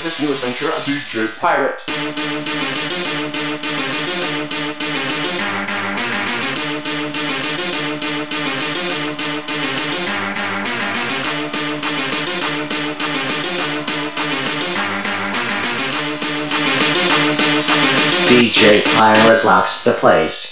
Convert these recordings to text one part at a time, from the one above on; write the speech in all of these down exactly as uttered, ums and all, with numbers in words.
this new adventure of D J Pirate. D J Pirate rocks the place.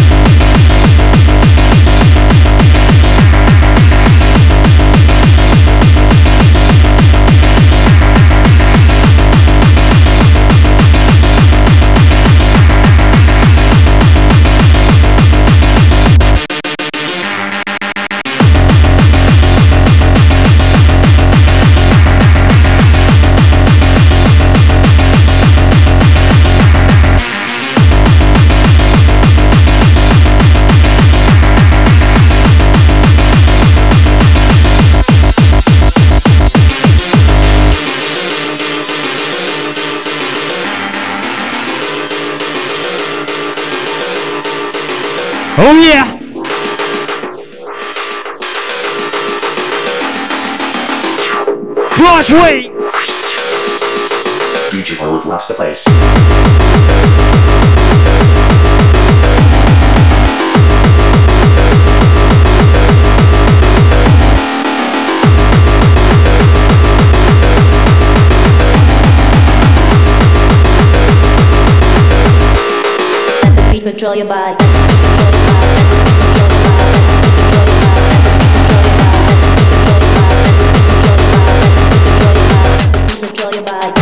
Oh yeah! Broadway! D J Pirate rocks the place. Let the beat control your body. Control your body.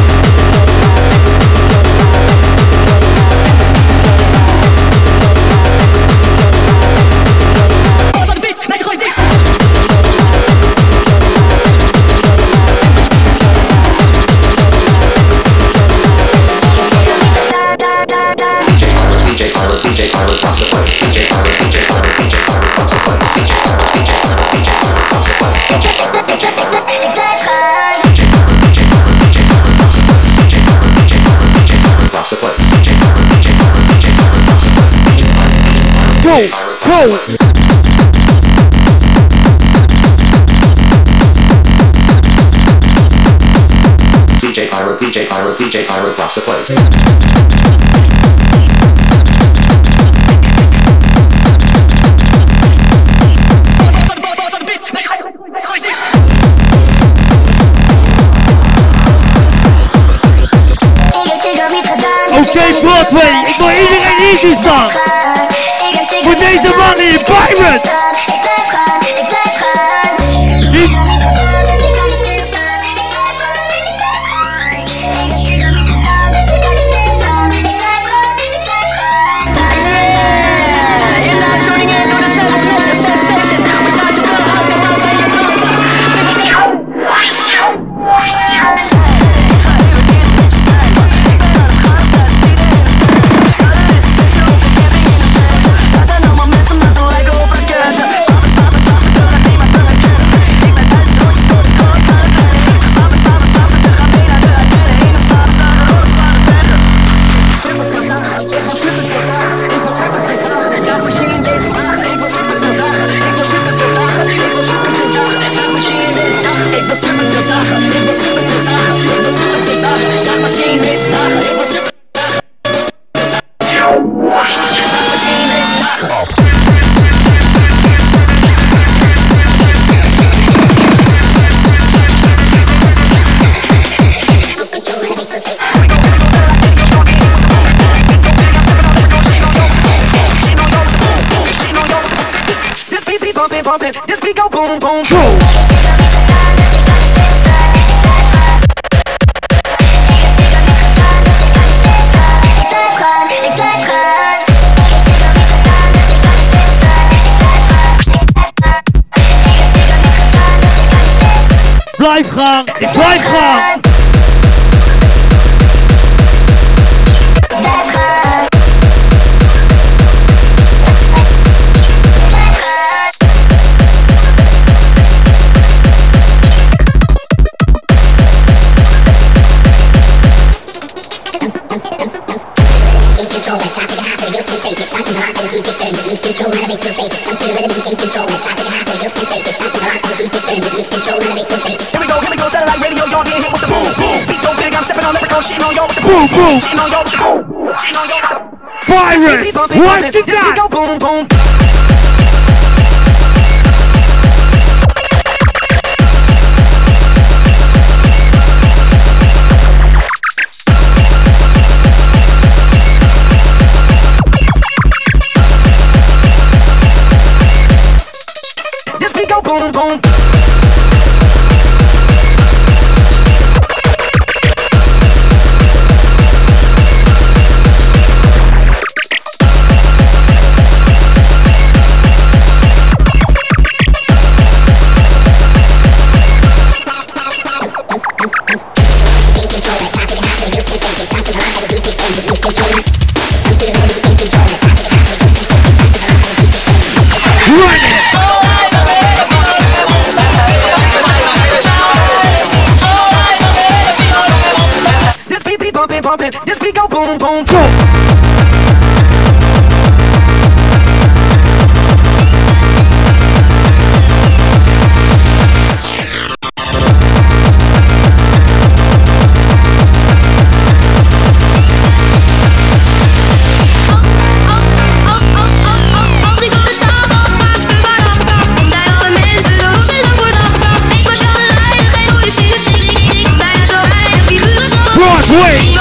Go, go! D J Pirate, D J Pirate, D J Pirate rocks the place. Oké, Broadway, ik wil iedereen easy staan. Voor deze man hier, Pirate! This beat go boom boom boom. Blijf gaan, ik blijf gaan. Here we go, here we go, satellite radio, y'all getting hit with the boom boom. Beat so big, I'm stepping on Boom, boom. Byron, what you got? Boom, boom. This beat go boom, boom. Bumping, this beat go boom, boom, boom. Broadway.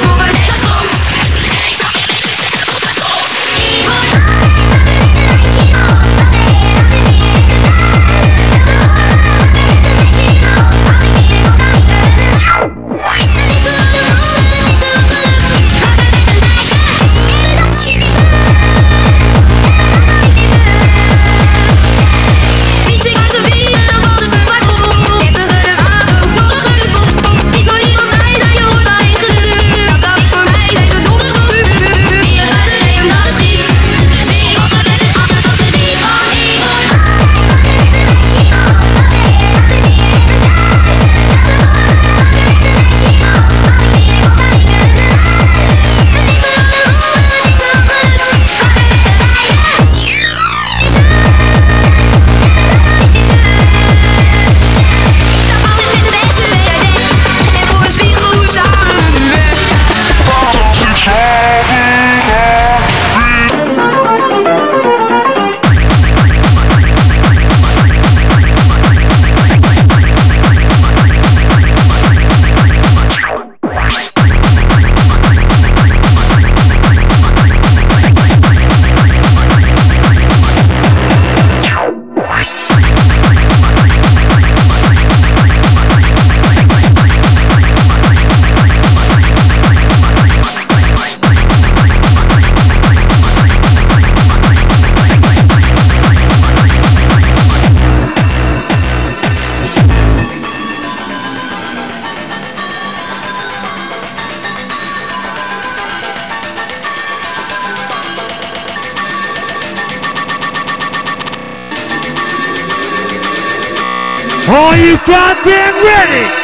Are you goddamn ready?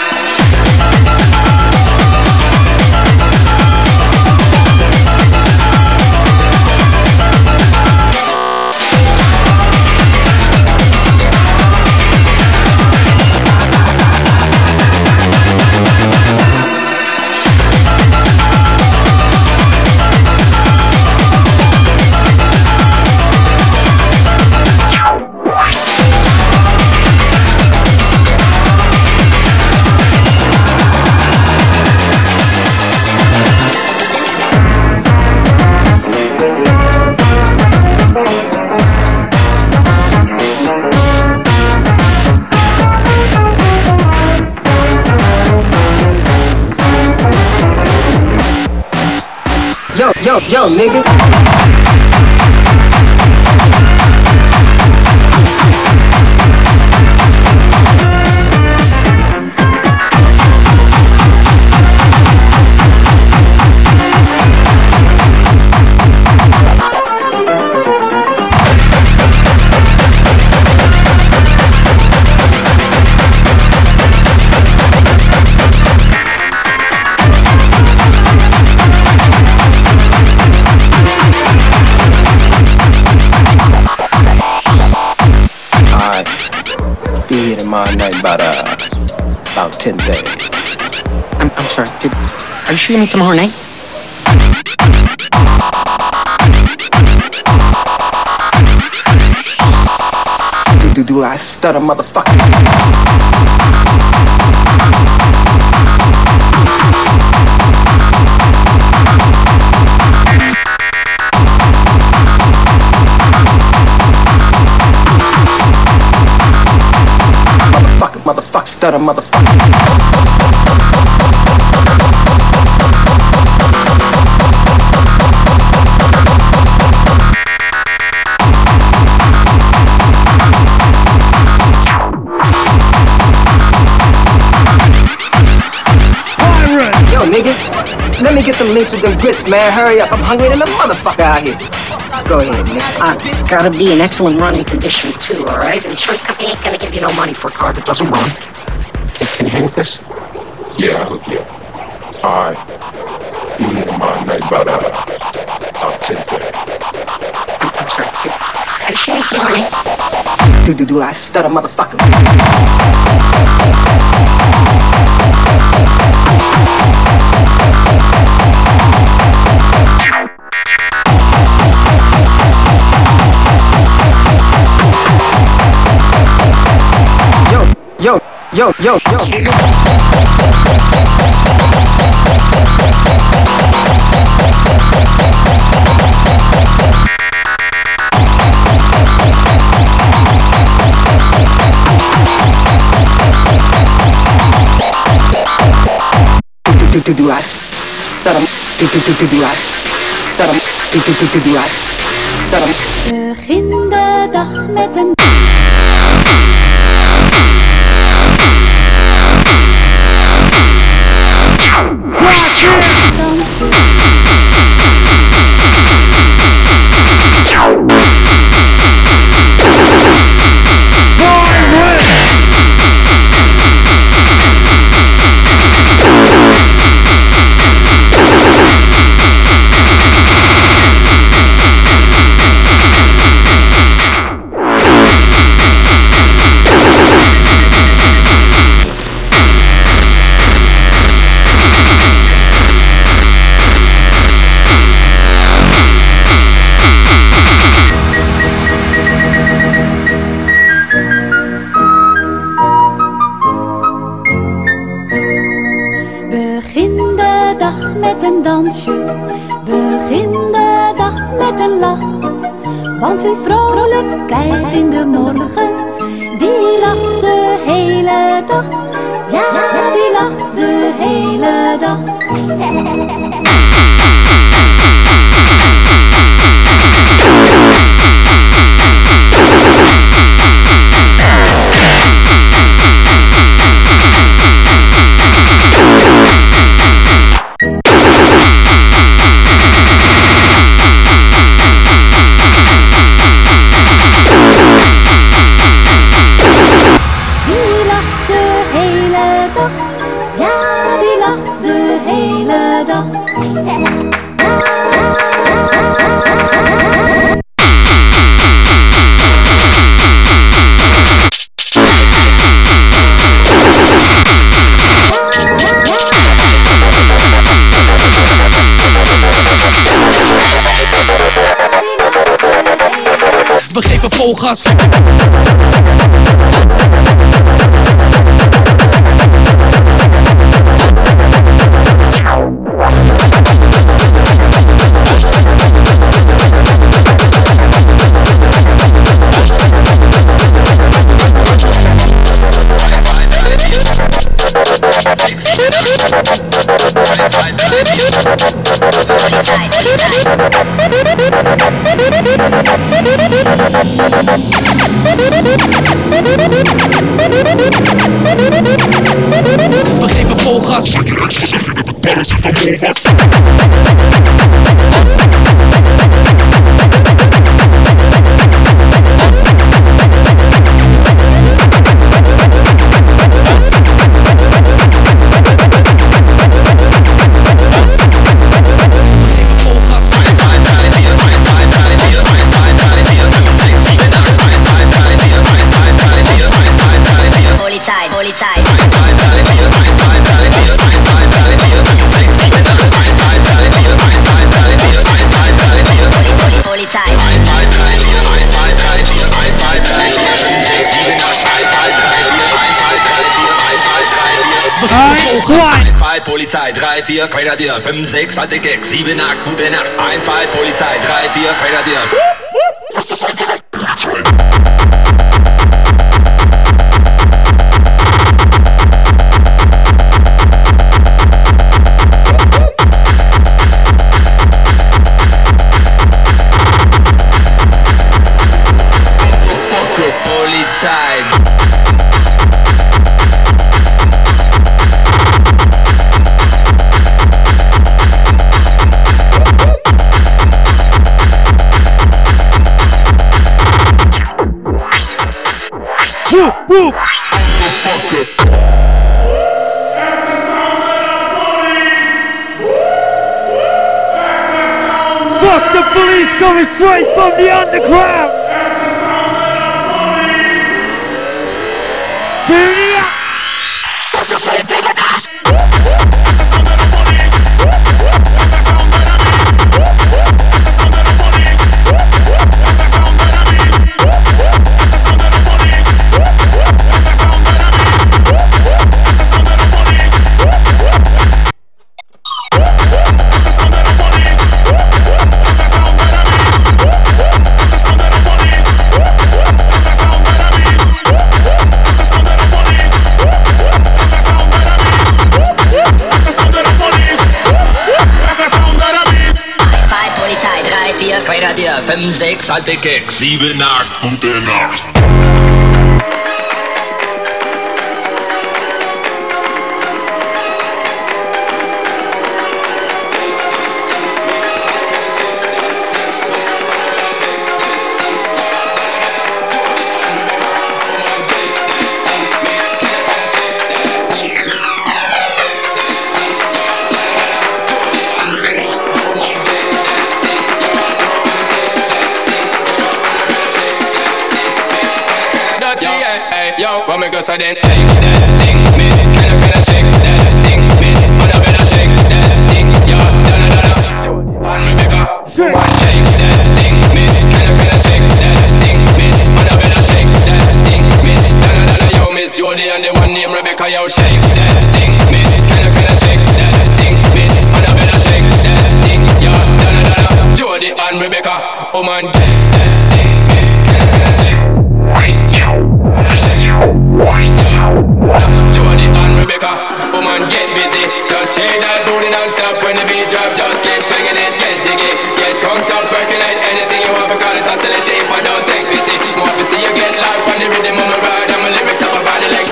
Yo, yo, yo, nigga. Tomorrow night about uh about ten thirty. I'm, I'm sorry. Did are you sure you meet tomorrow night? Do do do I stutter, motherfucker? Motherfucker, motherfucker, stutter, motherfucker. Yo, nigga, let me get some mints with them grits, man. Hurry up, I'm hungry than a motherfucker out here. Go ahead, man. Uh, it's gotta be in excellent running condition too, alright? Insurance company ain't gonna give you no money for a car that doesn't run. Can, can you hang with this? Yeah, I'll hook you up. Alright. You need tomorrow night about, uh, about ten thirty. I'm sorry, are you sure you meet tomorrow night? Do do do I stutter, motherfucker? Yo, yo, yo, yo. Do do do I stutter? Do do do do I stutter? Do do do do I stutter? Begin de dag met een begin de dag met een lach. Want wie vrolijk kijkt in de morgen, die lacht de hele dag. Ja, die lacht de hele dag. We geven vol gas. We geven vol gas. Hold it tight, hold it tight. Vollgas. eins, zwei, Polizei, drei, vier, Grenadier, fünf, sechs, alte Gags, sieben, acht, gute Nacht. eins, zwei, Polizei, drei, vier, Grenadier. Das ist ein Gerät. Whoop, whoop. Fuck the police coming straight from the underground. Turn it up. Das ist ein Vegas. Grenadier, fünf, sechs, alte Gags, sieben, acht, gute Nacht. So then take that thing, miss. Kinda kinda shake that thing, miss. Wanna better shake that thing, yeah. Donna Donna, and Rebecca. One shake that thing, miss. Kinda kinda shake that thing, miss. Wanna better shake that thing, miss. Donna Donna, yo, Miss Jody and the one named Rebecca, yo, shake that thing, miss. Kinda kinda shake that thing, miss. Wanna better shake that thing, yeah. Donna Donna, Jody and Rebecca. Oh man, take that thing, miss. Kinda kinda shake. Jody and Rebecca, woman get busy. Just shake that booty non-stop when the beat drop. Just keep swinging it, get jiggy. Get drunk up, percolate anything you want for call it oscillate. If I don't take pity, want to see you get live on the rhythm of my ride. And my lyrics up about the leg.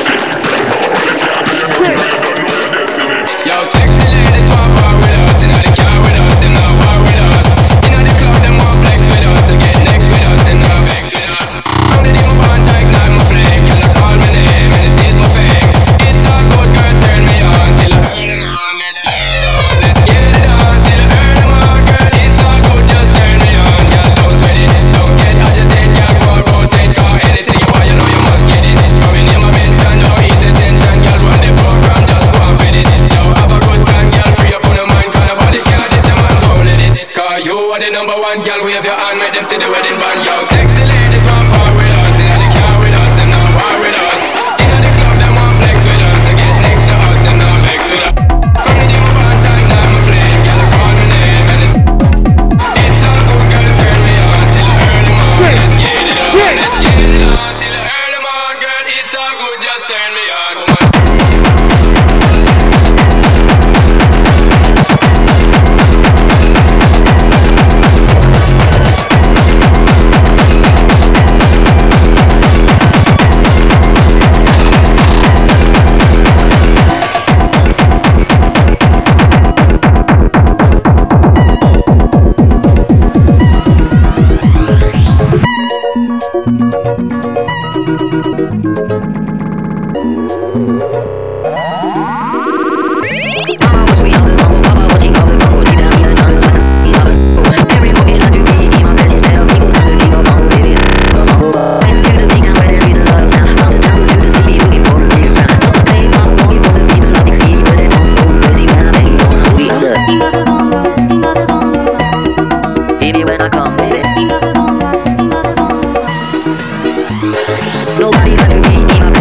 Yo, sexy ladies want war with us. In the car with us, them not war with us. In the club, them want flex with us. To get next with us, them not vex with us. From the day my bond, I ignite my flame. Can I call my name and it is my fame. It's all good, girl, turn me on till I earn it on. Let's get it on, let's get it on till I earn it on, girl. It's all good, just turn me on. Girl, don't sweat it, don't get agitated. Girl, go and rotate, cause anything you want, you know you must get it. From in your mention, no easy tension. Girl, run the program, just go and fit it. Yo, have a good time, girl, free up on your mind. Cause nobody care, this a man, don't let it. Cause you are the number one, girl, wave your hand, make them see the wedding band. Yo, sexy ladies want part with us. In the car with us, them not war with us. In the club, them want flex with us. To get next to us, them not vex with us. From the day my bond, time, now I'm a flame. Girl, I call my name and it's It's all good, girl, turn me on till I earn them on. Let's get it on, let's get it on till I earn them on, girl. It's all good, just turn me on. Nobody but me,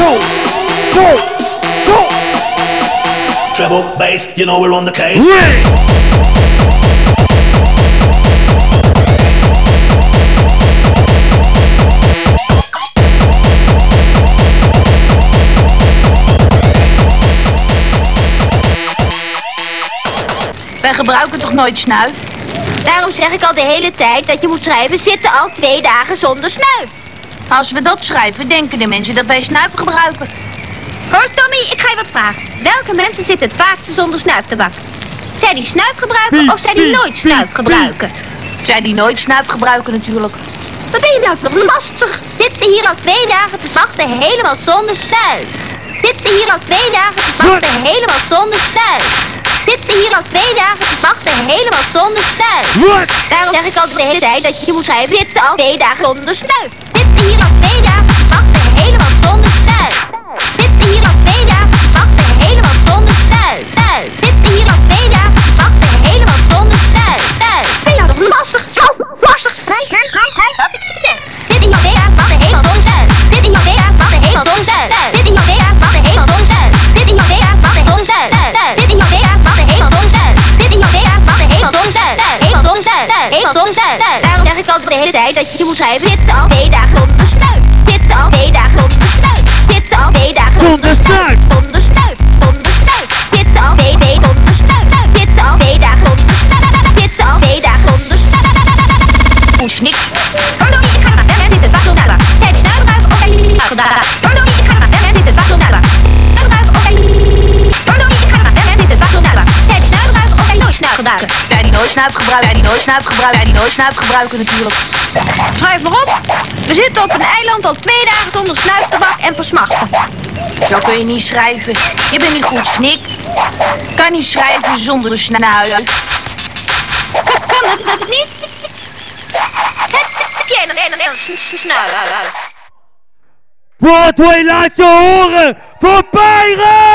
go, go, go. Treble, bass, you know we're on the case. Ready. Wij gebruiken toch nooit snuif? Daarom zeg ik al de hele tijd dat je moet schrijven zitten al twee dagen zonder snuif. Als we dat schrijven, denken de mensen dat wij snuif gebruiken. Hoor, Tommy, ik ga je wat vragen. Welke mensen zitten het vaakste zonder snuiftabak? Zij die snuif gebruiken of zij die nooit snuif gebruiken? Zij die nooit snuif gebruiken natuurlijk. Wat ben je nou nog lastig? Zitten hier al twee dagen te wachten helemaal zonder snuif. Zitten hier al twee dagen te wachten helemaal zonder snuif. Zitten hier al twee dagen te wachten helemaal zonder snuif. Daarom zeg ik al de hele tijd dat je moet schrijven zitten al twee dagen zonder snuif. Zitten hier al twee dagen te wachten helemaal zonder snuif. Zitten hier al twee dagen te wachten helemaal zonder snuif. Zitten hier al twee dagen te wachten helemaal zonder snuif. Ben je nou nog lastig? Oh, lastig. Wat ik zeg. Zitten hier al twee dagen te wachten helemaal zonder snuif. Zitten hier al twee dagen te wachten helemaal zonder snuif. Zitten hier al twee dagen te wachten helemaal zonder snuif. Zitten hier al twee dagen te wachten zonder snuif. Zitten hier al twee dagen te wachten helemaal zonder snuif. Zitten hier al twee dagen te wachten helemaal zonder snuif. Helemaal zonder snuif. Helemaal zonder snuif. Daarom zeg ik al de hele tijd dat je moet schrijven zitten al twee dagen zonder snuif. Zitten al twee dagen zonder snuif. Zitten al twee dagen zonder snuif. Zonder snuif. Zonder snuif. Zitten al twee dagen zonder snuif. Zitten al twee dagen zonder snuif. Zitten al twee dagen zonder snuif. Poesnik. Hallo, ik ga maar bellen, dit is wacht naar. Kijk, snuif gebruiken of hij gedaan. Hallo, ik ga maar bellen, dit is wacht naar. Gebruiken of hij. Hallo, ik ga maar bellen, dit is wacht naar. Kijk, snuif gebruiken of hij nooit snuif gebruiken. Wij die nooit snuif gebruiken, wij die nooit snuif gebruiken, wij die nooit snuif gebruiken natuurlijk. Schrijf maar op. We zitten op een eiland al twee dagen zonder snuiftabak en versmachten. Zo kun je niet schrijven. Je bent niet goed, Snik. Kan niet schrijven zonder een snuif. Kan, kan het, dat het niet? Heb jij nog een en een snuif? Broadway laat je horen voor Byron!